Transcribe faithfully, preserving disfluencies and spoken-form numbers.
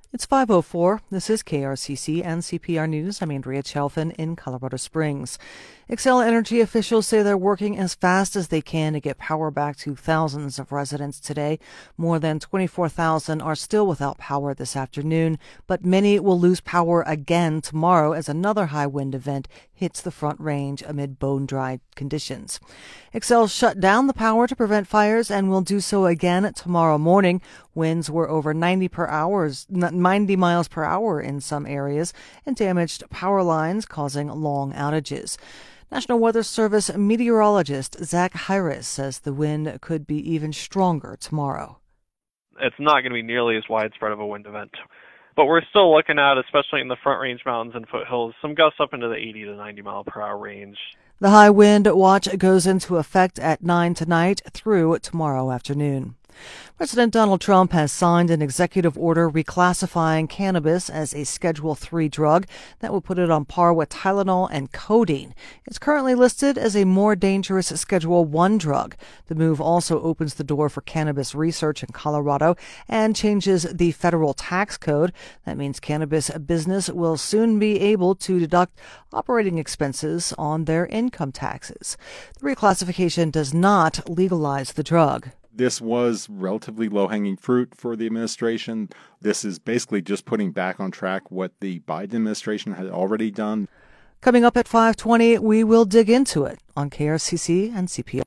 It's five oh four. This is K R C C and C P R News. I'm Andrea Chelfin in Colorado Springs. Xcel Energy officials say they're working as fast as they can to get power back to thousands of residents today. More than twenty-four thousand are still without power this afternoon, but many will lose power again tomorrow as another high wind event hits the Front Range amid bone-dry conditions. Xcel shut down the power to prevent fires and will do so again tomorrow morning. Winds were over ninety per hour, ninety miles per hour in some areas and damaged power lines, causing long outages. National Weather Service meteorologist Zach Hyris says the wind could be even stronger tomorrow. It's not going to be nearly as widespread of a wind event, but we're still looking at, especially in the Front Range mountains and foothills, some gusts up into the eighty to ninety mile per hour range. The high wind watch goes into effect at nine tonight through tomorrow afternoon. President Donald Trump has signed an executive order reclassifying cannabis as a Schedule three drug that will put it on par with Tylenol and codeine. It's currently listed as a more dangerous Schedule one drug. The move also opens the door for cannabis research in Colorado and changes the federal tax code. That means cannabis business will soon be able to deduct operating expenses on their income taxes. The reclassification does not legalize the drug. This was relatively low-hanging fruit for the administration. This is basically just putting back on track what the Biden administration had already done. Coming up at five twenty, we will dig into it on K R C C and C P R.